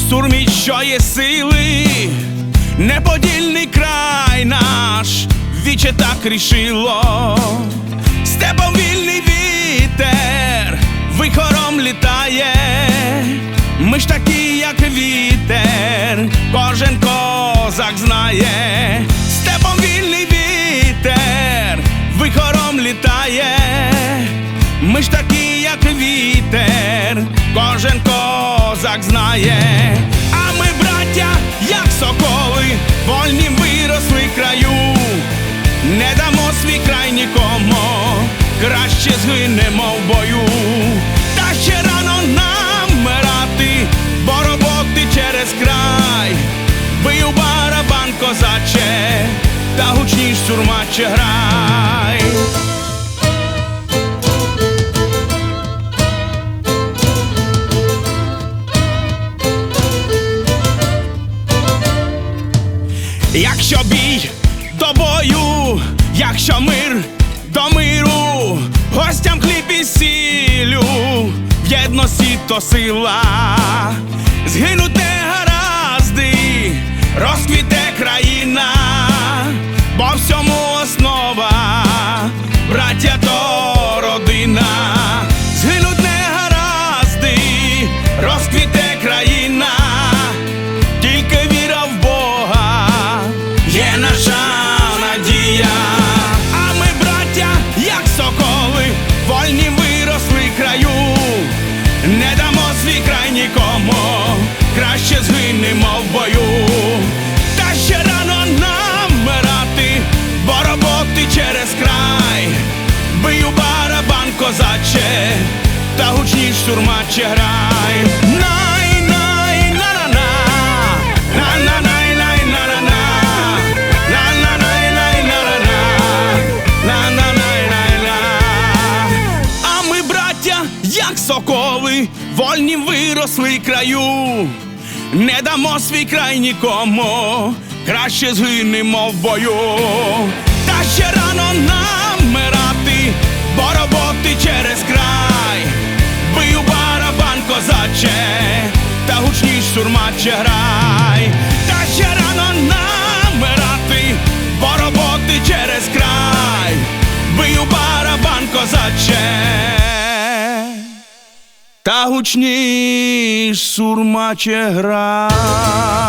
Сурмі, що є сили, неподільний край наш, віче так рішило. Степом вільний вітер вихором літає. Ми ж такі, як вітер, кожен козак знає. Степом вільний вітер вихором літає. Ми ж такі, як вітер, кожен козак знає. А ми, браття, як соколи, вольнім виросли краю. Не дамо свій край нікому, краще згинемо в бою. Та ще рано нам вмирати, бо роботи через край. Бий у барабан, козаче, та гучніш, сурмаче, грай. Якщо бій до бою, якщо мир до миру, гостям хліб і сіллю, в єдності то сила. Згинуть негаразди, розквіте країна, бо всьому основа, браття то родина. Згинуть негаразди, розквіте країна, тільки віра в Бога є наша надія. А ми, браття, як соколи, вольнім виросли краю. Не дамо свій край нікому, краще згинемо в бою. Та ще рано нам вмирати, бо роботи через край. Бий у барабан, козаче, та гучніш, сурмаче, грай. Як соколи, вольнім виросли краю. Не дамо свій край нікому, краще згинемо в бою. Та ще рано нам вмирати, бо роботи через край. Бий у барабан, козаче, та гучніш, сурмаче, грай. Та ще рано нам вмирати, бо роботи через край. Бий у барабан, козаче, та гучніш, сурмаче, грай.